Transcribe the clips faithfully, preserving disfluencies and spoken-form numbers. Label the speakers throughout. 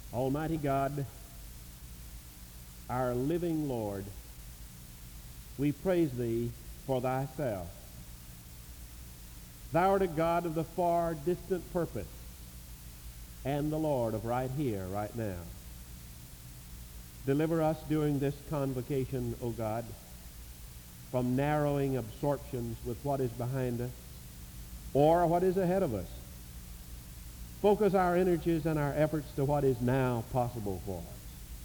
Speaker 1: Almighty God, our living Lord, we praise thee for thyself. Thou art a God of the far distant purpose and the Lord of right here, right now. Deliver us during this convocation, O God, from narrowing absorptions with what is behind us or what is ahead of us. Focus our energies and our efforts to what is now possible for us.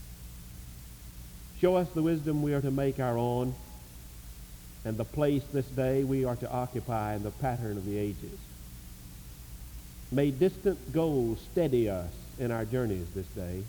Speaker 1: Show us the wisdom we are to make our own and the place this day we are to occupy in the pattern of the ages. May distant goals steady us in our journeys this day.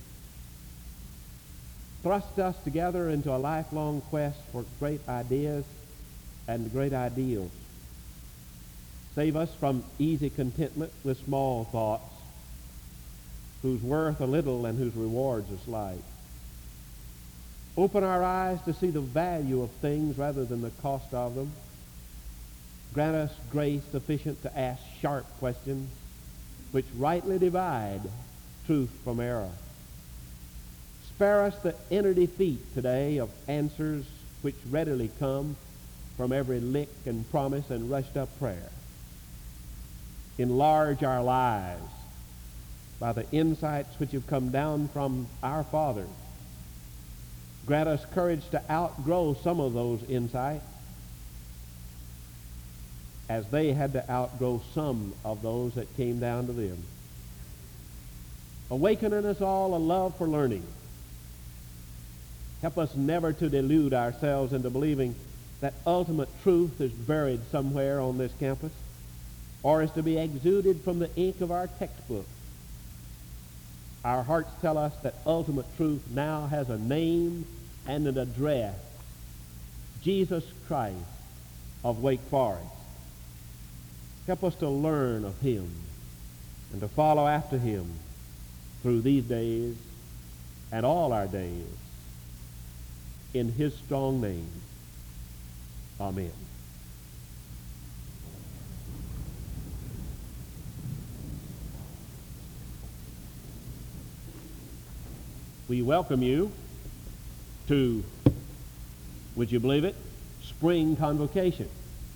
Speaker 1: Thrust us together into a lifelong quest for great ideas and great ideals. Save us from easy contentment with small thoughts, whose worth a little and whose rewards are slight. Open our eyes to see the value of things rather than the cost of them. Grant us grace sufficient to ask sharp questions which rightly divide truth from error. Spare us the inner defeat today of answers which readily come from every lick and promise and rushed up prayer. Enlarge our lives by the insights which have come down from our fathers. Grant us courage to outgrow some of those insights as they had to outgrow some of those that came down to them. Awaken in us all a love for learning. Help us never to delude ourselves into believing that ultimate truth is buried somewhere on this campus or is to be exuded from the ink of our textbook. Our hearts tell us that ultimate truth now has a name and an address. Jesus Christ of Wake Forest. Help us to learn of him and to follow after him through these days and all our days. In his strong name, amen. We welcome you to, would you believe it, spring convocation.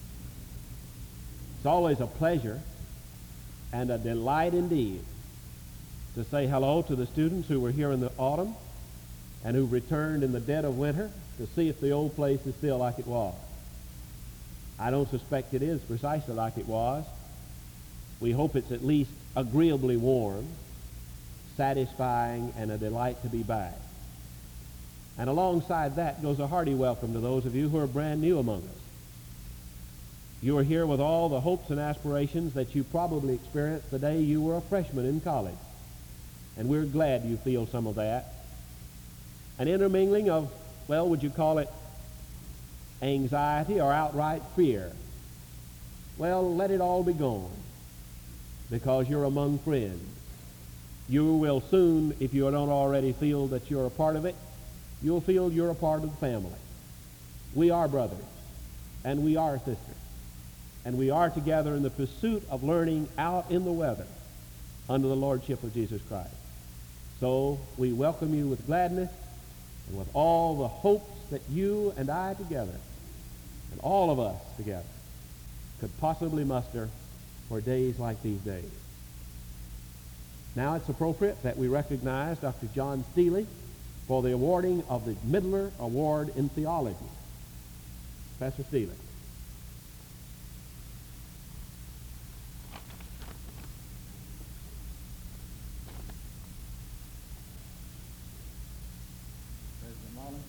Speaker 1: It's always a pleasure and a delight indeed to say hello to the students who were here in the autumn and who returned in the dead of winter to see if the old place is still like it was. I don't suspect it is precisely like it was. We hope it's at least agreeably warm, satisfying, and a delight to be back. And alongside that goes a hearty welcome to those of you who are brand new among us. You are here with all the hopes and aspirations that you probably experienced the day you were a freshman in college. And we're glad you feel some of that. An intermingling of, well, would you call it anxiety or outright fear? Well, let it all be gone, because you're among friends. You will soon, if you don't already feel that you're a part of it, you'll feel you're a part of the family. We are brothers, and we are sisters, and we are together in the pursuit of learning out in the weather under the lordship of Jesus Christ. So we welcome you with gladness and with all the hopes that you and I together, and all of us together, could possibly muster for days like these days. Now it's appropriate that we recognize Doctor John Steele for the awarding of the Midler Award in Theology. Professor Steele.
Speaker 2: President Mullen.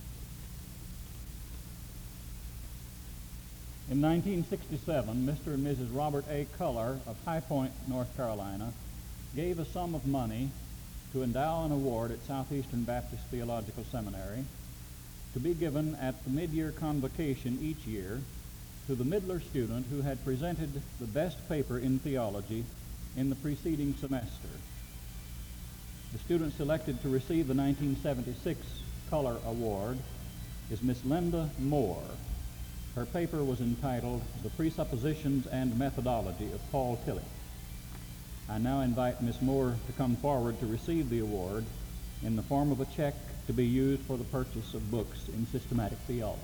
Speaker 2: In nineteen sixty-seven, Mister and Missus Robert A. Culler of High Point, North Carolina, gave a sum of money to endow an award at Southeastern Baptist Theological Seminary to be given at the mid-year convocation each year to the Midler student who had presented the best paper in theology in the preceding semester. The student selected to receive the nineteen seventy-six Culler Award is Miss Linda Moore. Her paper was entitled The Presuppositions and Methodology of Paul Tillich. I now invite Miz Moore to come forward to receive the award in the form of a check to be used for the purchase of books in systematic theology.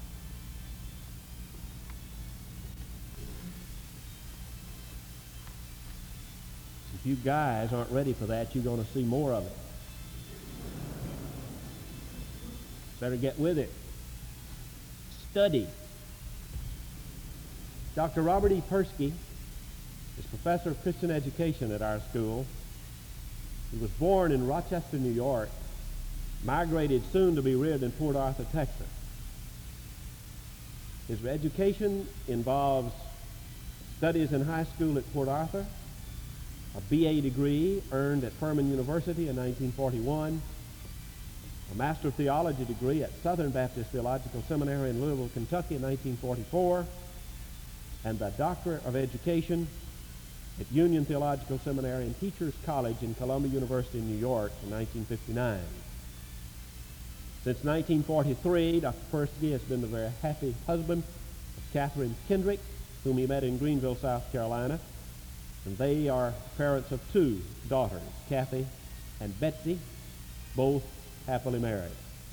Speaker 1: If you guys aren't ready for that, you're going to see more of it. Better get with it. Study. Doctor Robert E. Persky is professor of Christian education at our school. He was born in Rochester, New York, migrated soon to be reared in Port Arthur, Texas. His education involves studies in high school at Port Arthur, a B A degree earned at Furman University in nineteen forty-one, a Master of Theology degree at Southern Baptist Theological Seminary in Louisville, Kentucky in nineteen forty-four, and the Doctorate of Education at Union Theological Seminary and Teachers College in Columbia University in New York in nineteen fifty-nine. Since nineteen forty-three, Doctor Persky has been the very happy husband of Catherine Kendrick, whom he met in Greenville, South Carolina, and they are parents of two daughters, Kathy and Betsy, both happily married.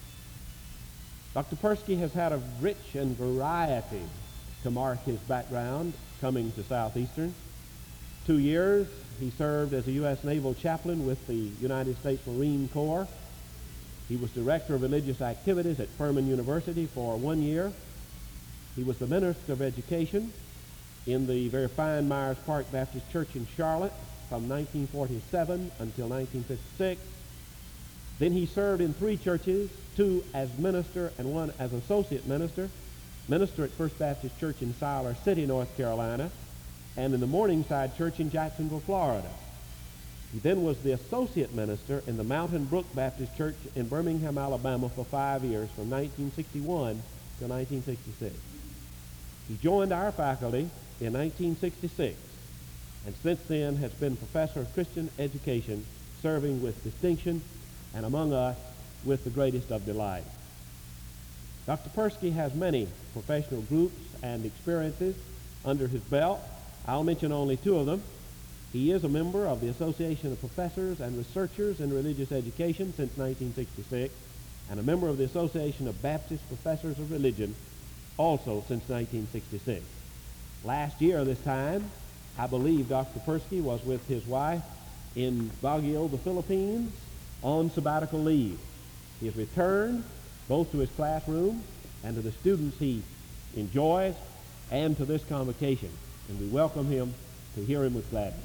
Speaker 1: Doctor Persky has had a rich and variety to mark his background coming to Southeastern. Two years he served as a U S Naval chaplain with the United States Marine Corps. He was director of religious activities at Furman University for one year. He was the minister of education in the very fine Myers Park Baptist Church in Charlotte from nineteen forty-seven until nineteen fifty-six. Then he served in three churches, two as minister and one as associate minister. Minister at First Baptist Church in Siler City, North Carolina, and in the Morningside Church in Jacksonville, Florida. He then was the associate minister in the Mountain Brook Baptist Church in Birmingham, Alabama for five years, from nineteen sixty-one to nineteen sixty-six. He joined our faculty in nineteen sixty-six, and since then has been professor of Christian education, serving with distinction and among us with the greatest of delight. Doctor Persky has many professional groups and experiences under his belt. I'll mention only two of them. He is a member of the Association of Professors and Researchers in Religious Education since nineteen sixty-six, and a member of the Association of Baptist Professors of Religion also since nineteen sixty-six. Last year this time, I believe Doctor Persky was with his wife in Baguio, the Philippines, on sabbatical leave. He has returned both to his classroom and to the students he enjoys and to this convocation, and we welcome him to hear him with gladness.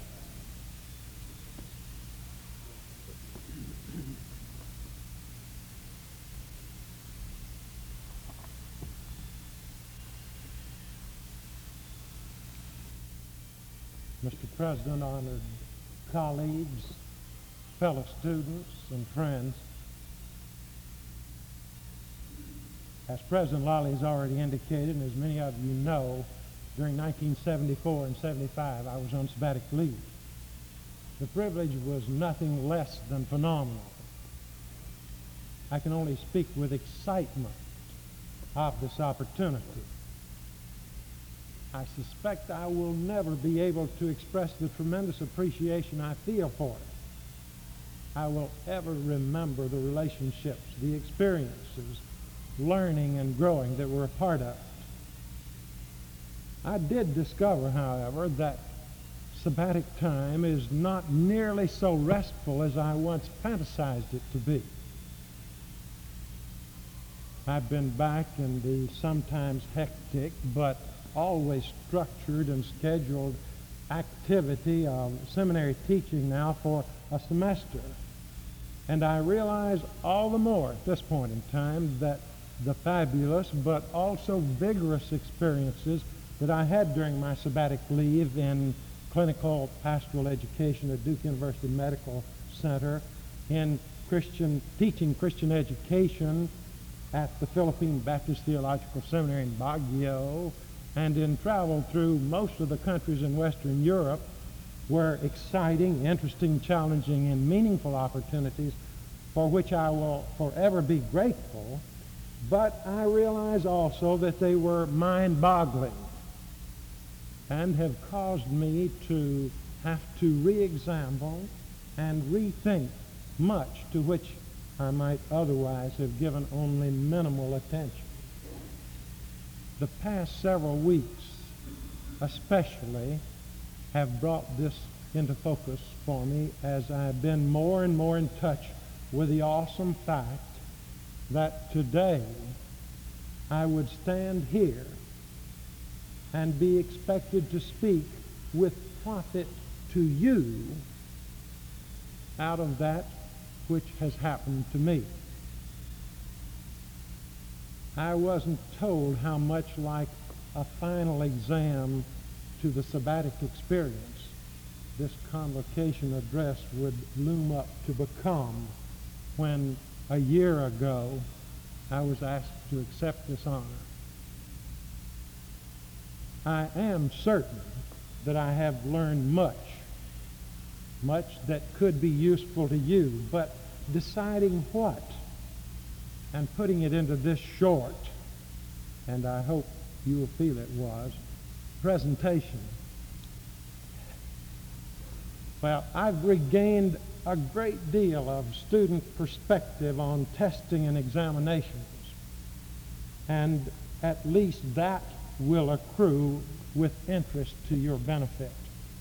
Speaker 3: Mister President, honored colleagues, fellow students, and friends, as President Lally has already indicated, and as many of you know, during nineteen seventy-four and seventy-five, I was on sabbatical leave. The privilege was nothing less than phenomenal. I can only speak with excitement of this opportunity. I suspect I will never be able to express the tremendous appreciation I feel for it. I will ever remember the relationships, the experiences, learning and growing that we're a part of. I did discover, however, that sabbatic time is not nearly so restful as I once fantasized it to be. I've been back in the sometimes hectic but always structured and scheduled activity of seminary teaching now for a semester. And I realize all the more at this point in time that the fabulous but also vigorous experiences that I had during my sabbatic leave in clinical pastoral education at Duke University Medical Center, in Christian teaching Christian education at the Philippine Baptist Theological Seminary in Baguio, and in travel through most of the countries in Western Europe were exciting, interesting, challenging, and meaningful opportunities for which I will forever be grateful. But I realize also that they were mind-boggling and have caused me to have to re-examine and rethink much to which I might otherwise have given only minimal attention. The past several weeks especially have brought this into focus for me as I've been more and more in touch with the awesome fact that today I would stand here and be expected to speak with profit to you out of that which has happened to me. I wasn't told how much like a final exam to the sabbatic experience this convocation address would loom up to become when a year ago I was asked to accept this honor. I am certain that I have learned much, much that could be useful to you, but deciding what and putting it into this short, and I hope you will feel it was, presentation. Well, I've regained a great deal of student perspective on testing and examinations, and at least that will accrue with interest to your benefit.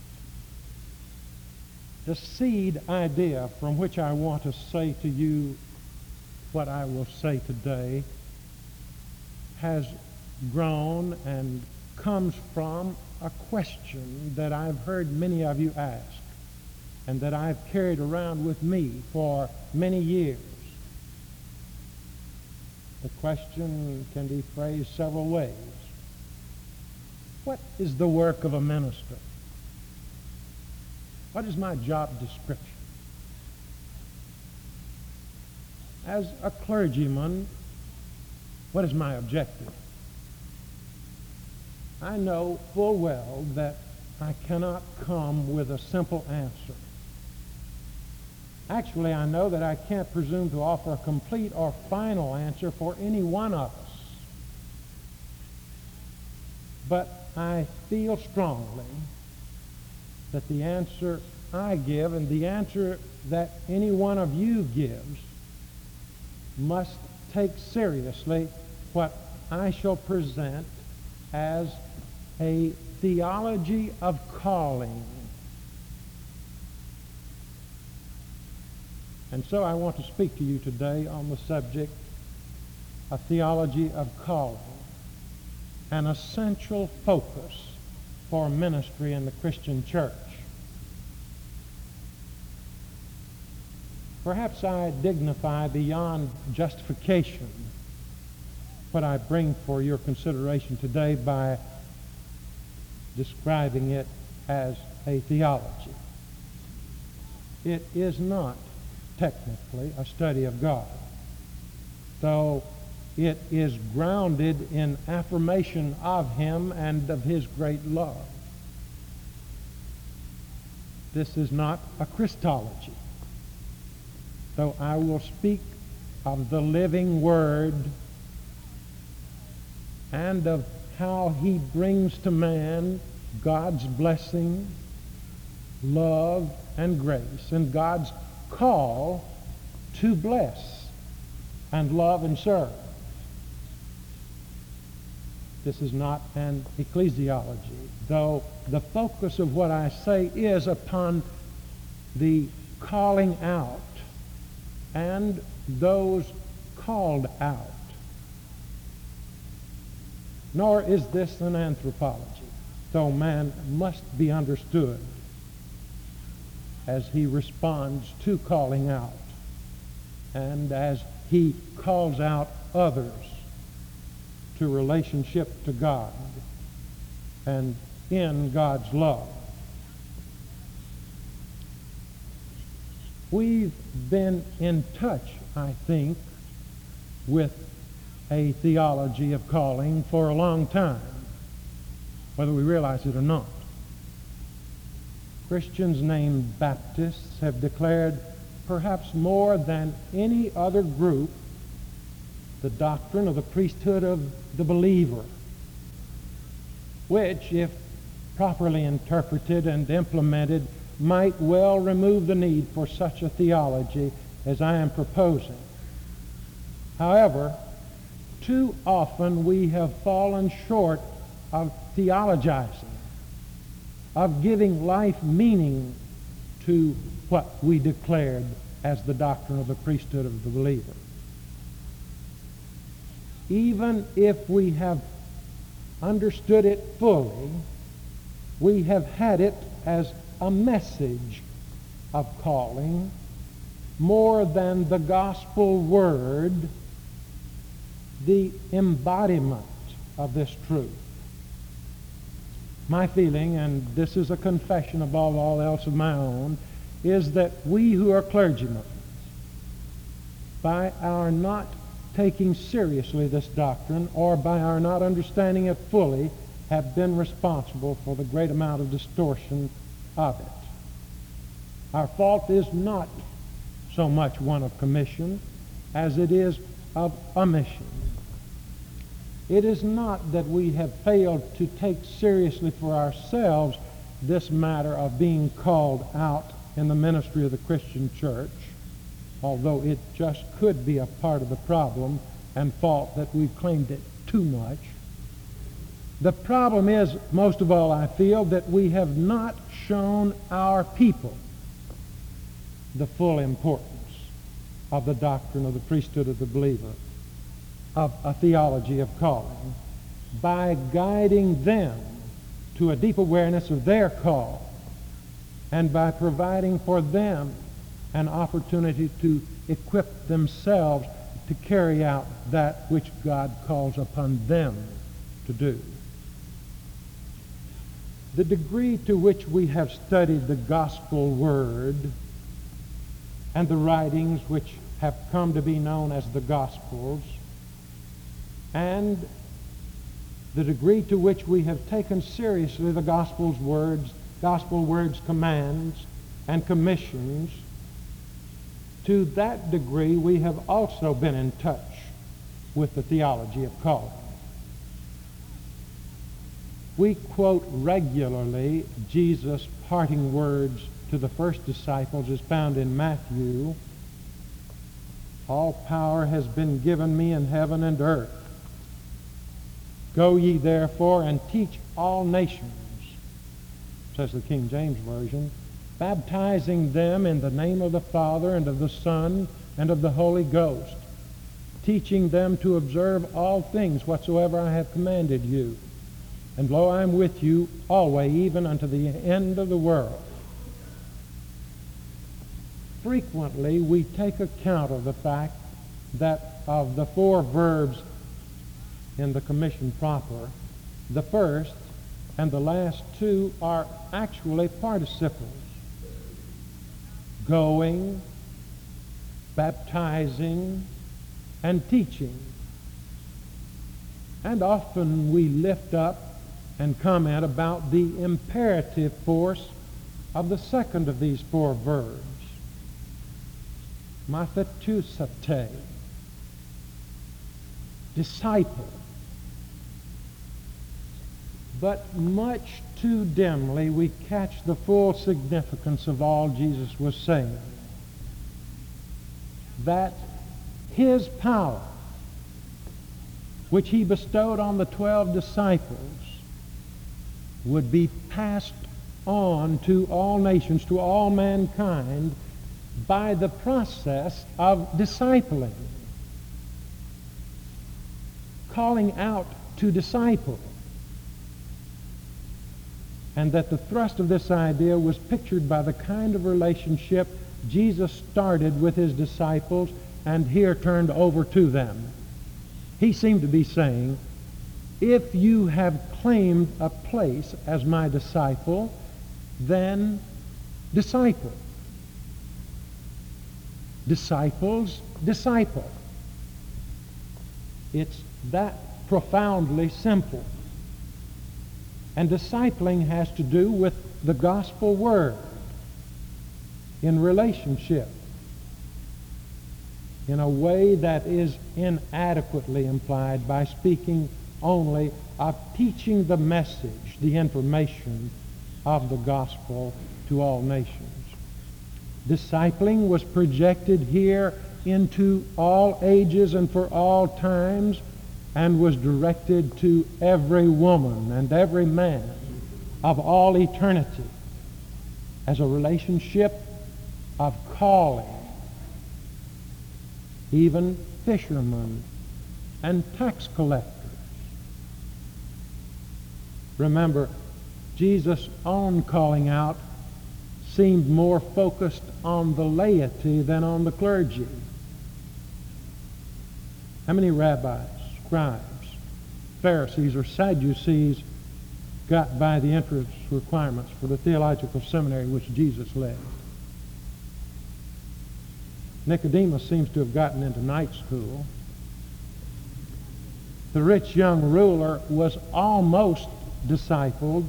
Speaker 3: The seed idea from which I want to say to you what I will say today has grown and comes from a question that I've heard many of you ask and that I've carried around with me for many years. The question can be phrased several ways. What is the work of a minister? What is my job description? As a clergyman, what is my objective? I know full well that I cannot come with a simple answer. Actually, I know that I can't presume to offer a complete or final answer for any one of us. But I feel strongly that the answer I give and the answer that any one of you gives must take seriously what I shall present as a theology of calling. And so I want to speak to you today on the subject of theology of calling, an essential focus for ministry in the Christian church. Perhaps I dignify beyond justification what I bring for your consideration today by describing it as a theology. It is not technically a study of God, though it is grounded in affirmation of Him and of His great love. This is not a Christology, though I will speak of the living Word and of how He brings to man God's blessing, love, and grace, and God's call to bless and love and serve. This is not an ecclesiology, though the focus of what I say is upon the calling out and those called out. Nor is this an anthropology, though man must be understood as he responds to calling out and as he calls out others to relationship to God and in God's love. We've been in touch, I think, with a theology of calling for a long time, whether we realize it or not. Christians named Baptists have declared, perhaps more than any other group, the doctrine of the priesthood of the believer, which, if properly interpreted and implemented, might well remove the need for such a theology as I am proposing. However, too often we have fallen short of theologizing, of giving life meaning to what we declared as the doctrine of the priesthood of the believer. Even if we have understood it fully, we have had it as a message of calling more than the gospel word, the embodiment of this truth. My feeling, and this is a confession above all else of my own, is that we who are clergymen, by our not taking seriously this doctrine, or by our not understanding it fully, have been responsible for the great amount of distortion of it. Our fault is not so much one of commission as it is of omission. It is not that we have failed to take seriously for ourselves this matter of being called out in the ministry of the Christian church, although it just could be a part of the problem and fault that we've claimed it too much. The problem is, most of all, I feel, that we have not shown our people the full importance of the doctrine of the priesthood of the believer, of a theology of calling, by guiding them to a deep awareness of their call, and by providing for them an opportunity to equip themselves to carry out that which God calls upon them to do. The degree to which we have studied the gospel word and the writings which have come to be known as the Gospels, and the degree to which we have taken seriously the gospel's words, gospel words, commands, and commissions, to that degree we have also been in touch with the theology of calling. We quote regularly Jesus' parting words to the first disciples as found in Matthew. All power has been given me in heaven and earth. Go ye therefore and teach all nations, says the King James Version, baptizing them in the name of the Father and of the Son and of the Holy Ghost, teaching them to observe all things whatsoever I have commanded you. And lo, I am with you always, even unto the end of the world. Frequently, we take account of the fact that of the four verbs in the commission proper, the first and the last two are actually participles. Going, baptizing, and teaching. And often we lift up and comment about the imperative force of the second of these four verbs, mathetusate, disciple. But much too dimly we catch the full significance of all Jesus was saying. That his power, which he bestowed on the twelve disciples, would be passed on to all nations, to all mankind, by the process of discipling, calling out to disciple. And that the thrust of this idea was pictured by the kind of relationship Jesus started with his disciples and here turned over to them. He seemed to be saying, if you have claimed a place as my disciple, then disciple. Disciples, disciple. It's that profoundly simple. And discipling has to do with the gospel word in relationship in a way that is inadequately implied by speaking only of teaching the message, the information of the gospel to all nations. Discipling was projected here into all ages and for all times, and was directed to every woman and every man of all eternity as a relationship of calling. Even fishermen and tax collectors. Remember, Jesus' own calling out seemed more focused on the laity than on the clergy. How many rabbis, scribes, Pharisees, or Sadducees got by the entrance requirements for the theological seminary which Jesus led? Nicodemus seems to have gotten into night school. The rich young ruler was almost discipled.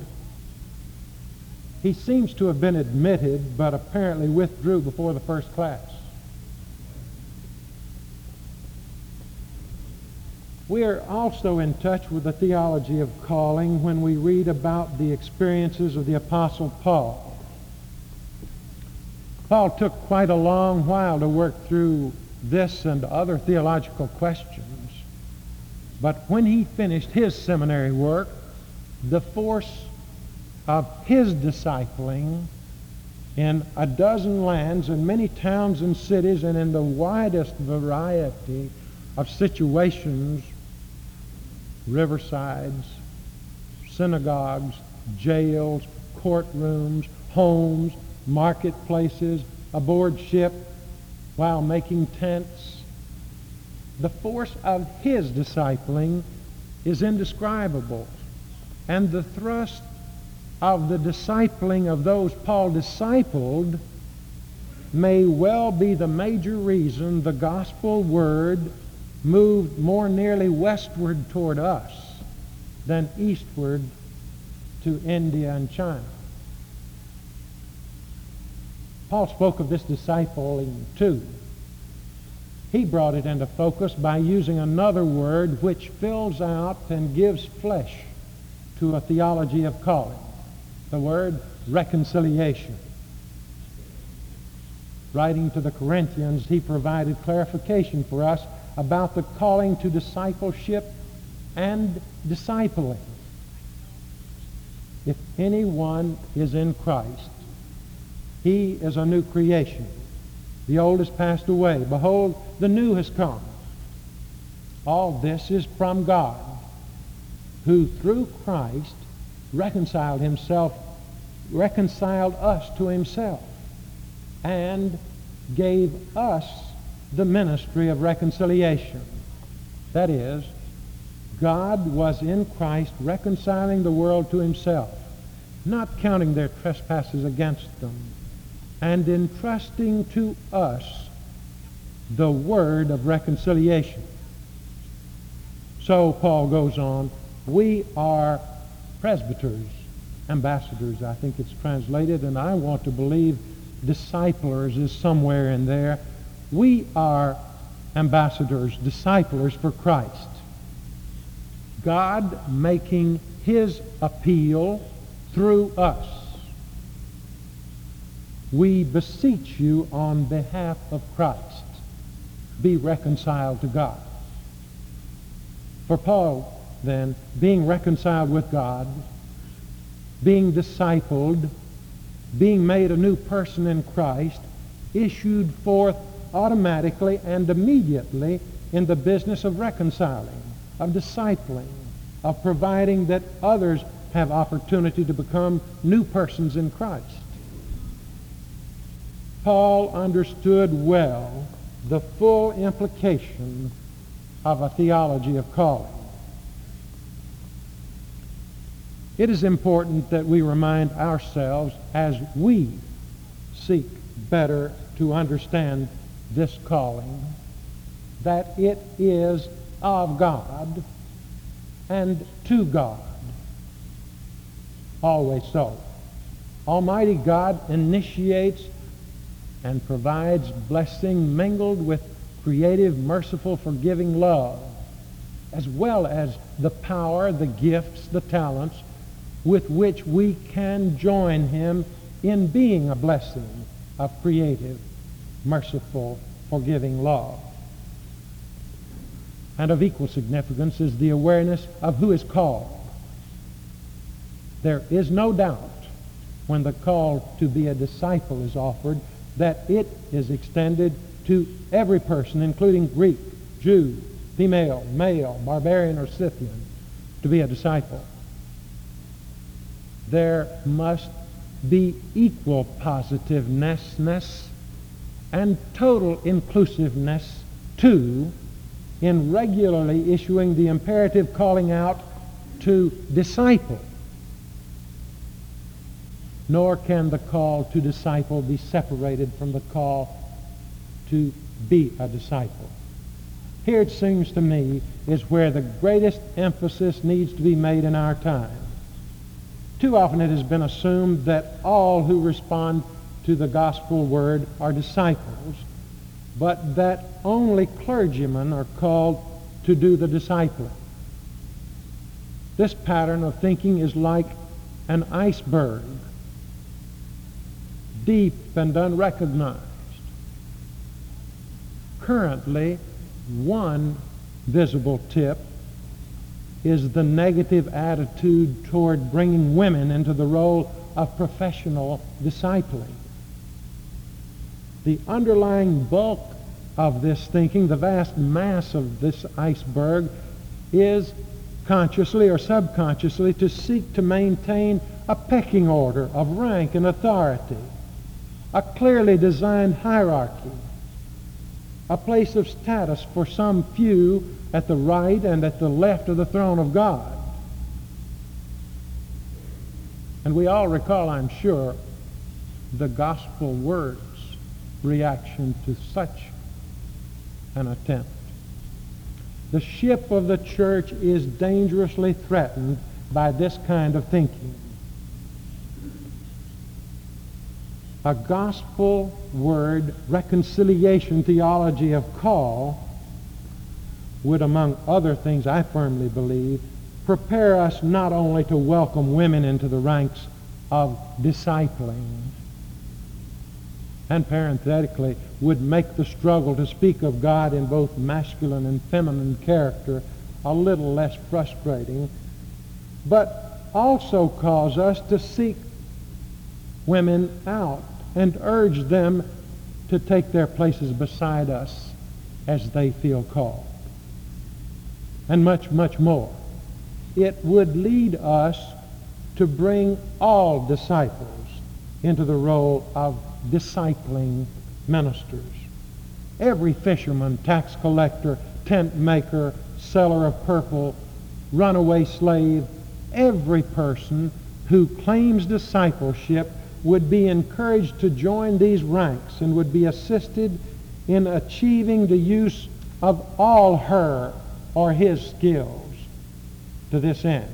Speaker 3: He seems to have been admitted, but apparently withdrew before the first class. We are also in touch with the theology of calling when we read about the experiences of the Apostle Paul. Paul took quite a long while to work through this and other theological questions, but when he finished his seminary work, the force of his discipling in a dozen lands and many towns and cities and in the widest variety of situations, riversides, synagogues, jails, courtrooms, homes, marketplaces, aboard ship, while making tents. The force of his discipling is indescribable, and the thrust of the discipling of those Paul discipled may well be the major reason the gospel word moved more nearly westward toward us than eastward to India and China. Paul spoke of this discipling too. He brought it into focus by using another word which fills out and gives flesh to a theology of calling. The word reconciliation. Writing to the Corinthians, he provided clarification for us about the calling to discipleship and discipling. If anyone is in Christ, he is a new creation. The old has passed away. Behold, the new has come. All this is from God, who through Christ reconciled himself, reconciled us to himself, and gave us the ministry of reconciliation. That is, God was in Christ reconciling the world to himself, not counting their trespasses against them, and entrusting to us the word of reconciliation. So Paul goes on, we are presbyters, ambassadors, I think it's translated, and I want to believe disciplers is somewhere in there. We are ambassadors, disciplers for Christ. God making his appeal through us. We beseech you on behalf of Christ, be reconciled to God. For Paul, then, being reconciled with God, being discipled, being made a new person in Christ, issued forth automatically and immediately in the business of reconciling, of discipling, of providing that others have opportunity to become new persons in Christ. Paul understood well the full implication of a theology of calling. It is important that we remind ourselves as we seek better to understand this calling that it is of God and to God. Always so. Almighty God initiates and provides blessing mingled with creative, merciful, forgiving love as well as the power, the gifts, the talents with which we can join him in being a blessing of creative, merciful, forgiving love. And of equal significance is the awareness of who is called. There is no doubt when the call to be a disciple is offered that it is extended to every person, including Greek, Jew, female, male, barbarian, or Scythian, to be a disciple. There must be equal positiveness and total inclusiveness, too, in regularly issuing the imperative calling out to disciple. Nor can the call to disciple be separated from the call to be a disciple. Here, it seems to me, is where the greatest emphasis needs to be made in our time. Too often it has been assumed that all who respond to the gospel word are disciples, but that only clergymen are called to do the discipling. This pattern of thinking is like an iceberg, deep and unrecognized. Currently, one visible tip is the negative attitude toward bringing women into the role of professional discipling. The underlying bulk of this thinking, the vast mass of this iceberg, is consciously or subconsciously to seek to maintain a pecking order of rank and authority, a clearly designed hierarchy, a place of status for some few at the right and at the left of the throne of God. And we all recall, I'm sure, the gospel word's reaction to such an attempt. The ship of the church is dangerously threatened by this kind of thinking. A gospel word reconciliation theology of call would, among other things, I firmly believe, prepare us not only to welcome women into the ranks of discipling, and parenthetically would make the struggle to speak of God in both masculine and feminine character a little less frustrating, but also cause us to seek women out and urge them to take their places beside us as they feel called. And much, much more. It would lead us to bring all disciples into the role of discipling ministers. Every fisherman, tax collector, tent maker, seller of purple, runaway slave, every person who claims discipleship would be encouraged to join these ranks and would be assisted in achieving the use of all her or his skills to this end.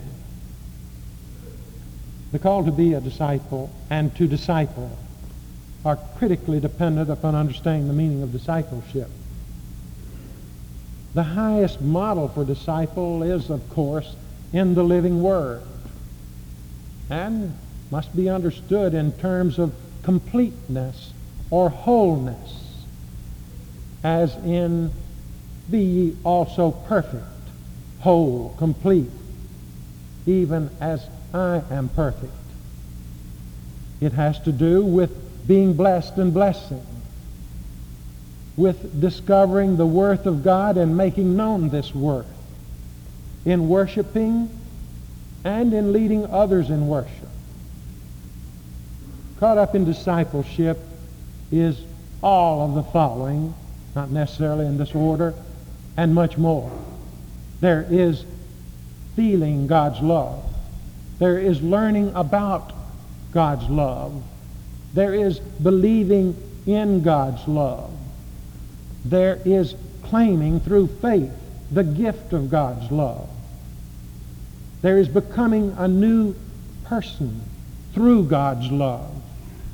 Speaker 3: The call to be a disciple and to disciple are critically dependent upon understanding the meaning of discipleship. The highest model for disciple is, of course, in the living Word, and must be understood in terms of completeness or wholeness, as in, be ye also perfect, whole, complete, even as I am perfect. It has to do with being blessed and blessing, with discovering the worth of God and making known this worth, in worshiping and in leading others in worship. Caught up in discipleship is all of the following, not necessarily in this order, and much more. There is feeling God's love. There is learning about God's love. There is believing in God's love. There is claiming through faith the gift of God's love. There is becoming a new person through God's love.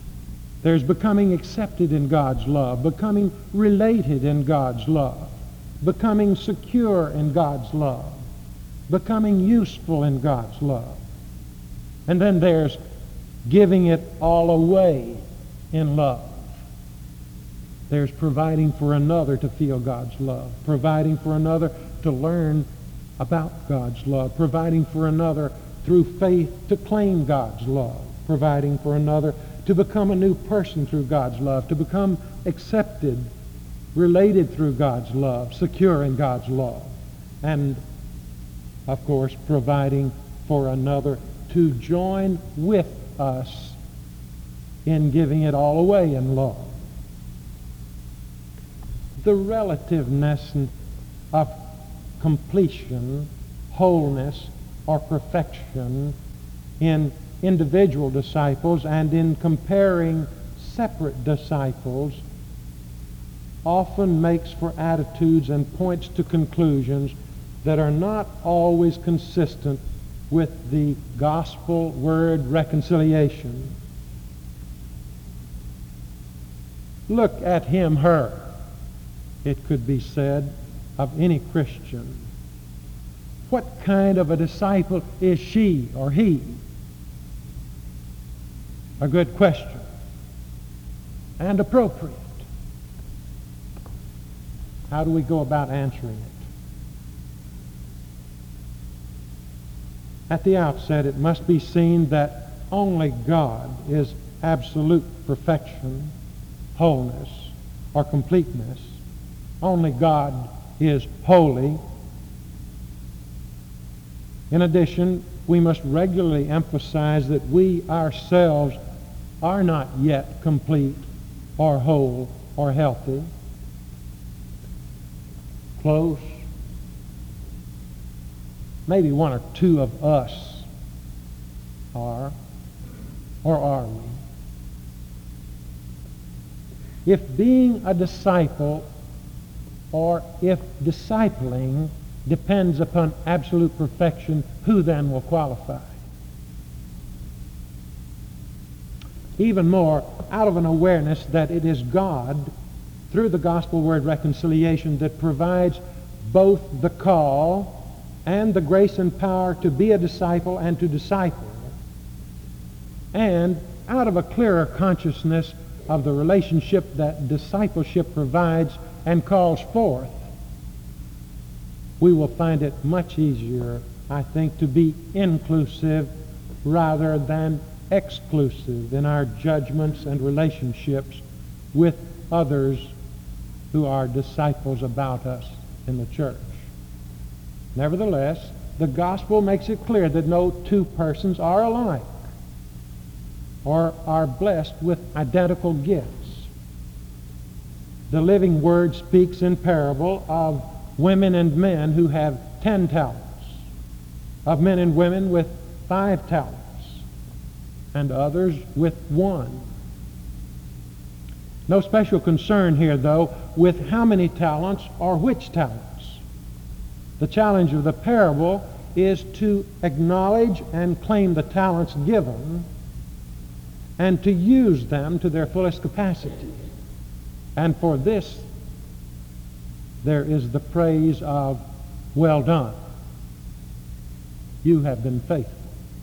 Speaker 3: There's becoming accepted in God's love, becoming related in God's love. becoming secure in God's love, becoming useful in God's love. And then there's giving it all away in love. There's providing for another to feel God's love, providing for another to learn about God's love, providing for another through faith to claim God's love, providing for another to become a new person through God's love, to become accepted, related through God's love, secure in God's love, and, of course, providing for another to join with us in giving it all away in love. The relativeness of completion, wholeness, or perfection in individual disciples and in comparing separate disciples often makes for attitudes and points to conclusions that are not always consistent with the gospel word reconciliation. Look at him, her, it could be said of any Christian. What kind of a disciple is she or he? A good question, and appropriate. How do we go about answering it? At the outset, it must be seen that only God is absolute perfection, wholeness, or completeness. Only God is holy. In addition, we must regularly emphasize that we ourselves are not yet complete or whole or healthy. Close. Maybe one or two of us are, or are we? If being a disciple or if discipling depends upon absolute perfection, who then will qualify? Even more, out of an awareness that it is God, through the gospel word reconciliation, that provides both the call and the grace and power to be a disciple and to disciple, and out of a clearer consciousness of the relationship that discipleship provides and calls forth, we will find it much easier, I think, to be inclusive rather than exclusive in our judgments and relationships with others who are disciples about us in the church. Nevertheless, the gospel makes it clear that no two persons are alike or are blessed with identical gifts. The living word speaks in parable of women and men who have ten talents, of men and women with five talents, and others with one. No special concern here, though, with how many talents or which talents. The challenge of the parable is to acknowledge and claim the talents given and to use them to their fullest capacity. And for this, there is the praise of, well done. You have been faithful.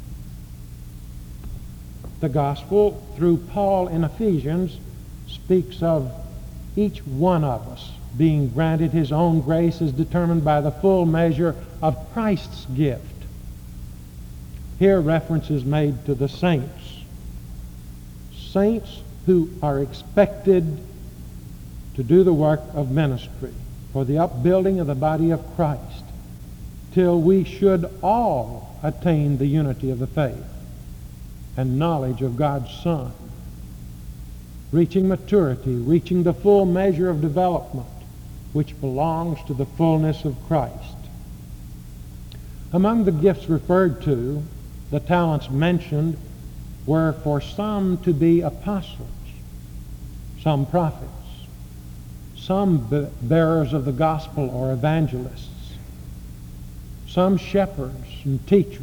Speaker 3: The gospel, through Paul in Ephesians, speaks of each one of us being granted his own grace as determined by the full measure of Christ's gift. Here reference is made to the saints. Saints who are expected to do the work of ministry for the upbuilding of the body of Christ till we should all attain the unity of the faith and knowledge of God's Son, reaching maturity, reaching the full measure of development which belongs to the fullness of Christ. Among the gifts referred to, the talents mentioned were for some to be apostles, some prophets, some bearers of the gospel or evangelists, some shepherds and teachers,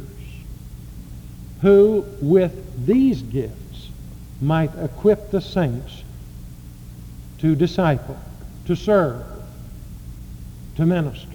Speaker 3: who with these gifts might equip the saints to disciple, to serve, to minister.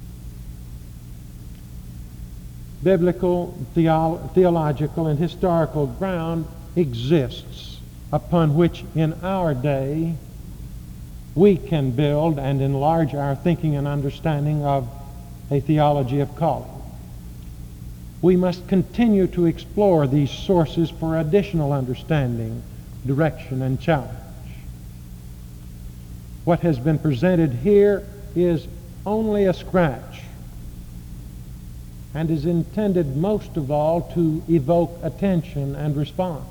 Speaker 3: Biblical, theolo- theological, and historical ground exists upon which in our day we can build and enlarge our thinking and understanding of a theology of calling. We must continue to explore these sources for additional understanding, direction, and challenge. What has been presented here is only a scratch and is intended most of all to evoke attention and response.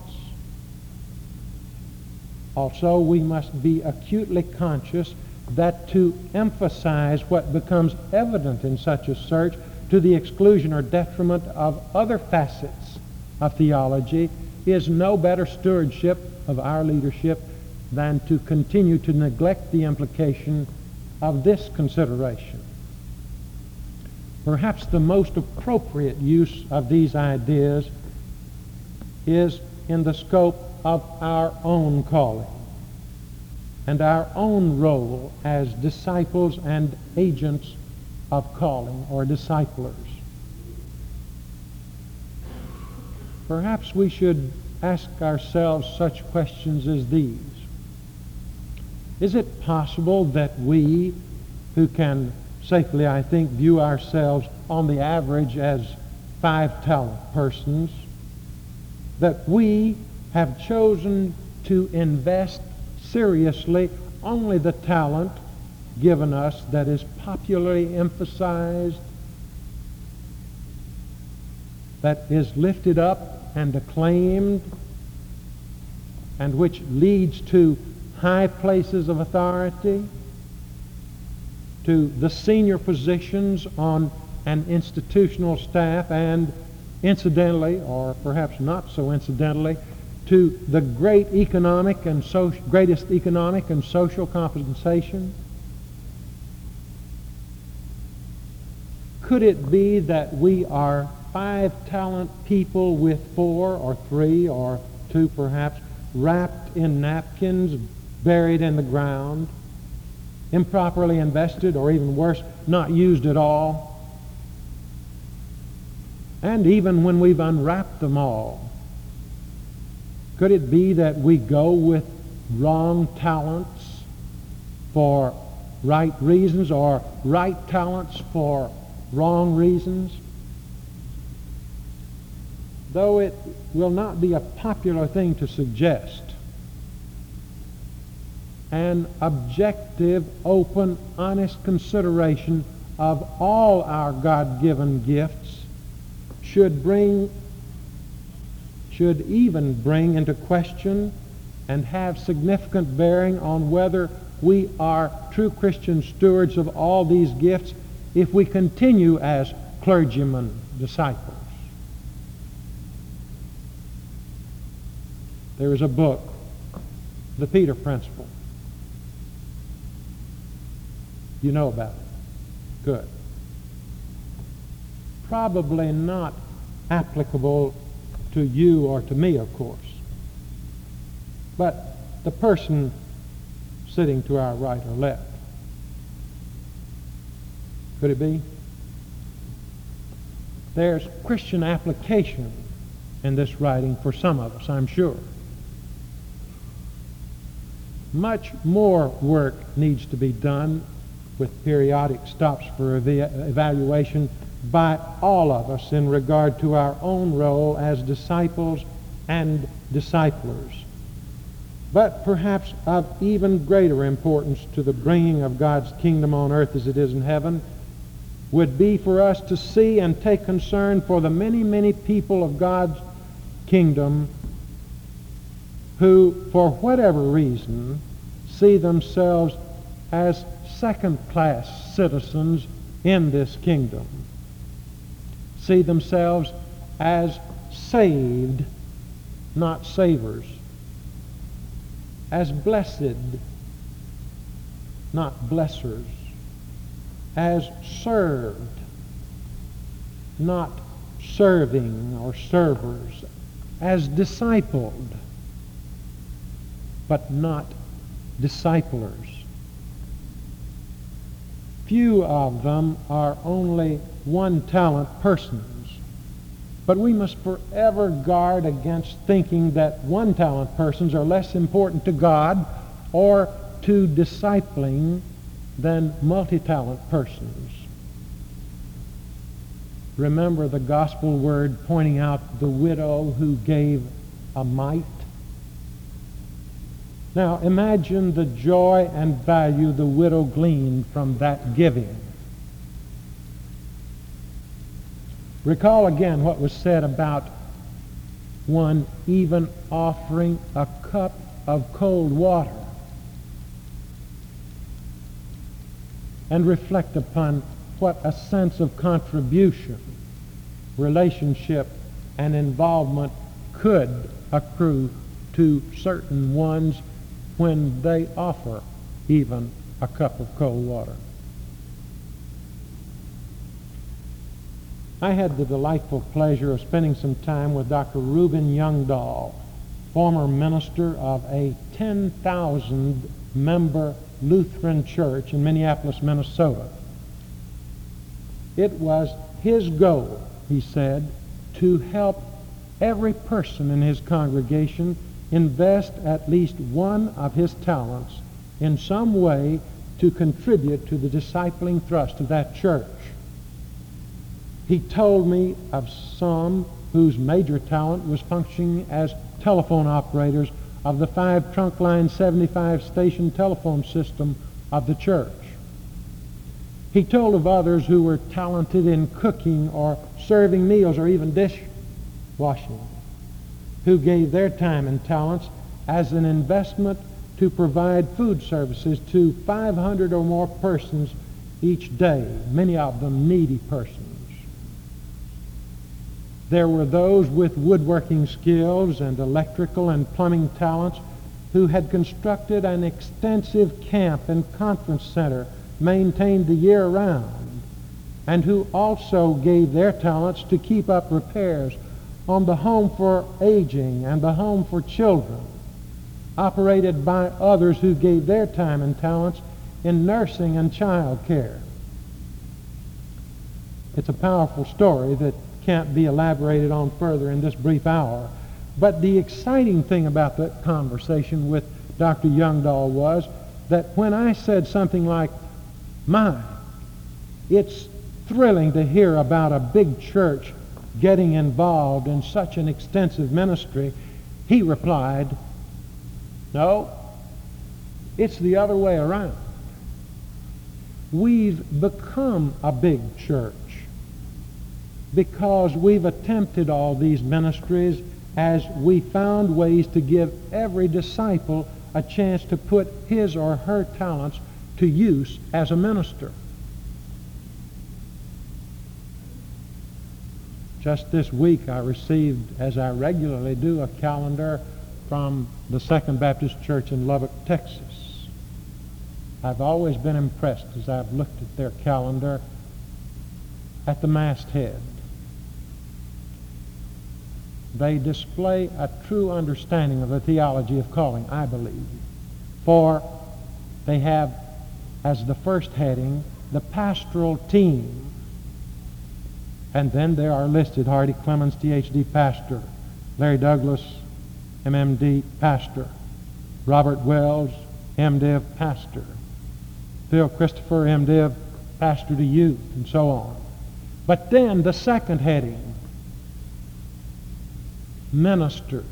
Speaker 3: Also, we must be acutely conscious that to emphasize what becomes evident in such a search to the exclusion or detriment of other facets of theology is no better stewardship of our leadership than to continue to neglect the implication of this consideration. Perhaps the most appropriate use of these ideas is in the scope of our own calling and our own role as disciples and agents of calling, or disciplers. Perhaps we should ask ourselves such questions as these. Is it possible that we, who can safely, I think, view ourselves on the average as five-talent persons, that we have chosen to invest seriously only the talent given us that is popularly emphasized, that is lifted up and acclaimed, and which leads to high places of authority, to the senior positions on an institutional staff, and incidentally, or perhaps not so incidentally, to the great economic and so, greatest economic and social compensation? Could it be that we are five-talent people with four or three or two perhaps wrapped in napkins, buried in the ground, improperly invested, or even worse, not used at all? And even when we've unwrapped them all, could it be that we go with wrong talents for right reasons, or right talents for wrong reasons? Though it will not be a popular thing to suggest, an objective, open, honest consideration of all our God-given gifts should bring, should even bring into question and have significant bearing on whether we are true Christian stewards of all these gifts if we continue as clergymen, disciples. There is a book, The Peter Principle. You know about it. Good. Probably not applicable to you or to me, of course. But the person sitting to our right or left. Could it be? There's Christian application in this writing for some of us, I'm sure. Much more work needs to be done with periodic stops for ev- evaluation by all of us in regard to our own role as disciples and disciplers. But perhaps of even greater importance to the bringing of God's kingdom on earth as it is in heaven would be for us to see and take concern for the many, many people of God's kingdom who, for whatever reason, see themselves as second-class citizens in this kingdom, see themselves as saved, not savers, as blessed, not blessers, as served, not serving or servers, as discipled, but not disciplers. Few of them are only one-talent persons. But we must forever guard against thinking that one-talent persons are less important to God or to discipling than multi-talent persons. Remember the gospel word pointing out the widow who gave a mite? Now imagine the joy and value the widow gleaned from that giving. Recall again what was said about one even offering a cup of cold water. And reflect upon what a sense of contribution, relationship, and involvement could accrue to certain ones when they offer even a cup of cold water. I had the delightful pleasure of spending some time with Doctor Reuben Youngdahl, former minister of a ten thousand member Lutheran church in Minneapolis, Minnesota. It was his goal, he said, to help every person in his congregation invest at least one of his talents in some way to contribute to the discipling thrust of that church. He told me of some whose major talent was functioning as telephone operators of the five trunk line seventy-five station telephone system of the church. He told of others who were talented in cooking or serving meals or even dish washing, who gave their time and talents as an investment to provide food services to five hundred or more persons each day, many of them needy persons. There were those with woodworking skills and electrical and plumbing talents who had constructed an extensive camp and conference center maintained the year round, and who also gave their talents to keep up repairs on the home for aging and the home for children, operated by others who gave their time and talents in nursing and child care. It's a powerful story that can't be elaborated on further in this brief hour. But the exciting thing about that conversation with Doctor Youngdahl was that when I said something like, "My, it's thrilling to hear about a big church getting involved in such an extensive ministry," he replied, "No, it's the other way around. We've become a big church because we've attempted all these ministries as we found ways to give every disciple a chance to put his or her talents to use as a minister." Just this week I received, as I regularly do, a calendar from the Second Baptist Church in Lubbock, Texas. I've always been impressed as I've looked at their calendar at the masthead. They display a true understanding of the theology of calling, I believe. For they have as the first heading the pastoral team. And then there are listed Hardy Clemens, T H D, pastor; Larry Douglas, M M D, pastor; Robert Wells, M Div, pastor; Phil Christopher, M Div, pastor to youth, and so on. But then the second heading, ministers.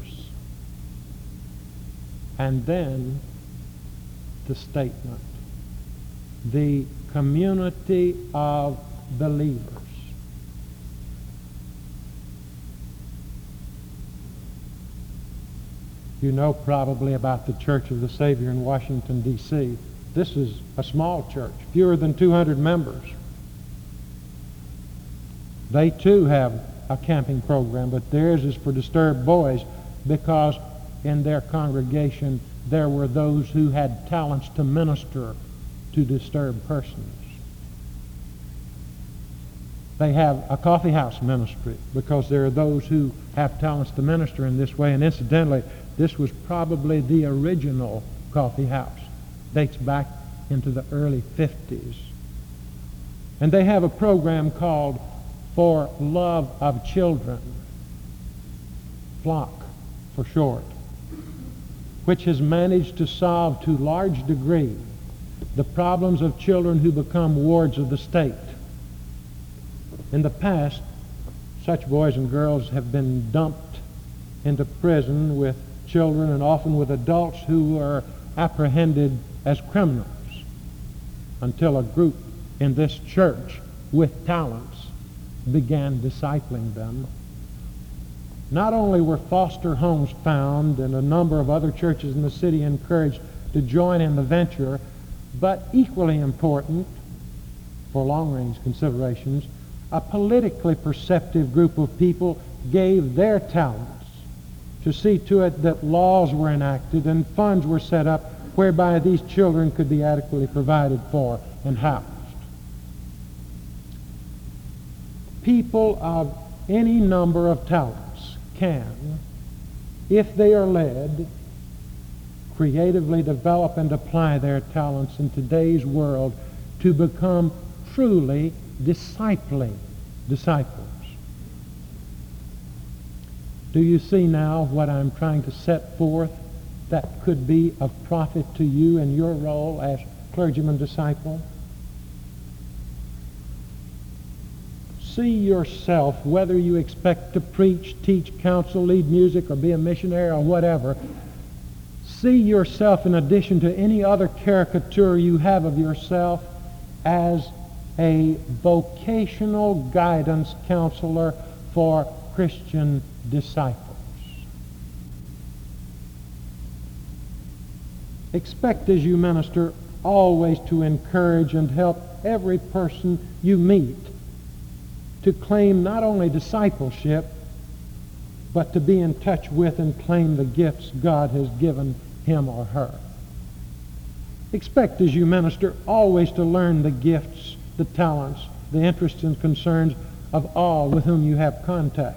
Speaker 3: And then the statement, the community of believers. You know probably about the Church of the Savior in Washington, D C This is a small church, fewer than two hundred members. They too have a camping program, but theirs is for disturbed boys because in their congregation there were those who had talents to minister to disturbed persons. They have a coffee house ministry because there are those who have talents to minister in this way. And incidentally, this was probably the original coffee house. Dates back into the early fifties. And they have a program called For Love of Children, FLOC for short, which has managed to solve to a large degree the problems of children who become wards of the state. In the past, such boys and girls have been dumped into prison with children and often with adults who are apprehended as criminals until a group in this church with talents began discipling them. Not only were foster homes found and a number of other churches in the city encouraged to join in the venture, but equally important for long-range considerations, a politically perceptive group of people gave their talents to see to it that laws were enacted and funds were set up whereby these children could be adequately provided for and housed. People of any number of talents can, if they are led, creatively develop and apply their talents in today's world to become truly discipling disciples. Do you see now what I'm trying to set forth that could be of profit to you in your role as clergyman disciple? See yourself, whether you expect to preach, teach, counsel, lead music, or be a missionary or whatever, see yourself, in addition to any other caricature you have of yourself, as a vocational guidance counselor for Christian disciples. Expect as you minister always to encourage and help every person you meet to claim not only discipleship, but to be in touch with and claim the gifts God has given him or her. Expect as you minister always to learn the gifts, the talents, the interests and concerns of all with whom you have contact.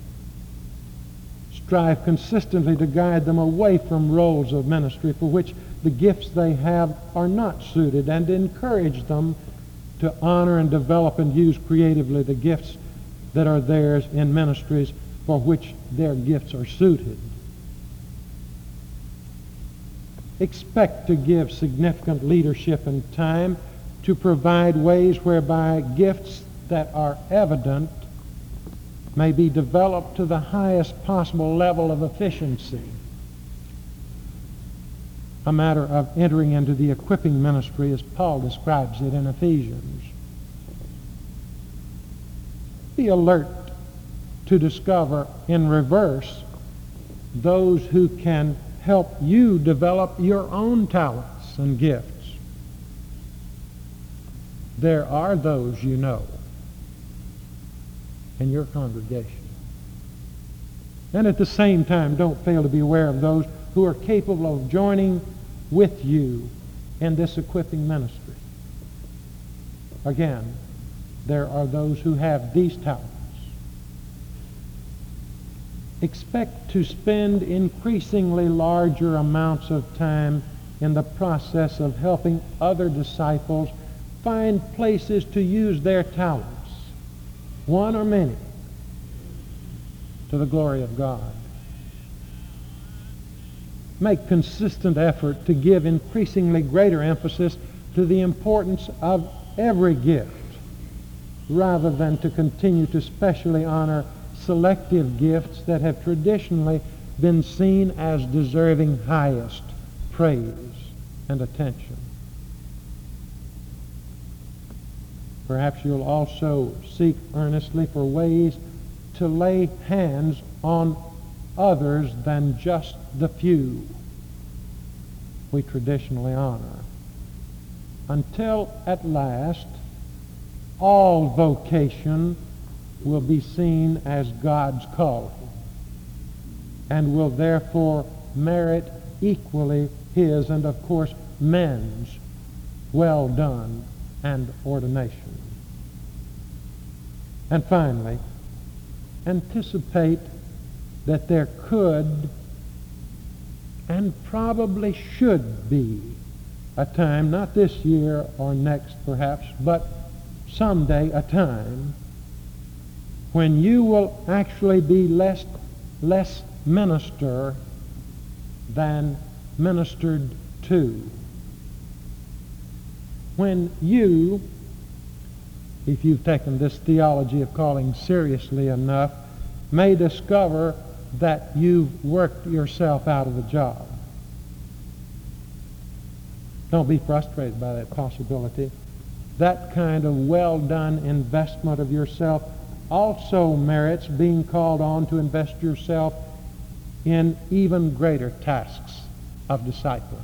Speaker 3: Strive consistently to guide them away from roles of ministry for which the gifts they have are not suited, and encourage them to honor and develop and use creatively the gifts that are theirs in ministries for which their gifts are suited. Expect to give significant leadership and time to provide ways whereby gifts that are evident may be developed to the highest possible level of efficiency. A matter of entering into the equipping ministry as Paul describes it in Ephesians. Be alert to discover in reverse those who can help you develop your own talents and gifts. There are those you know in your congregation. And at the same time, don't fail to be aware of those who are capable of joining with you in this equipping ministry. Again, there are those who have these talents. Expect to spend increasingly larger amounts of time in the process of helping other disciples find places to use their talents, one or many, to the glory of God. Make consistent effort to give increasingly greater emphasis to the importance of every gift, rather than to continue to specially honor selective gifts that have traditionally been seen as deserving highest praise and attention. Perhaps you'll also seek earnestly for ways to lay hands on others than just the few we traditionally honor, until at last all vocation will be seen as God's calling and will therefore merit equally his and, of course, men's well done and ordination. And finally, anticipate that there could and probably should be a time, not this year or next perhaps, but someday a time when you will actually be less, less minister than ministered to. When you, if you've taken this theology of calling seriously enough, may discover that you've worked yourself out of the job. Don't be frustrated by that possibility. That kind of well-done investment of yourself also merits being called on to invest yourself in even greater tasks of discipling.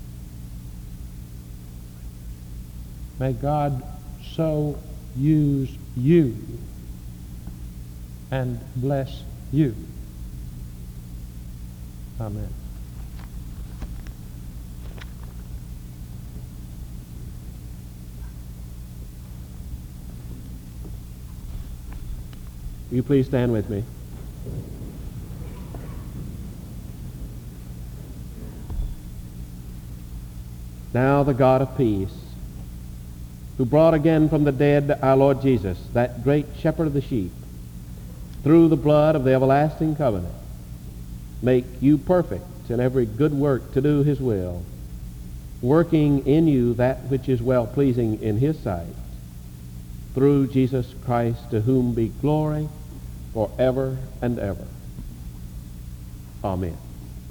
Speaker 3: May God so use you and bless you. Amen.
Speaker 1: Will you please stand with me? Now the God of peace, who brought again from the dead our Lord Jesus, that great shepherd of the sheep, through the blood of the everlasting covenant, make you perfect in every good work to do his will, working in you that which is well-pleasing in his sight, through Jesus Christ, to whom be glory forever and ever. Amen.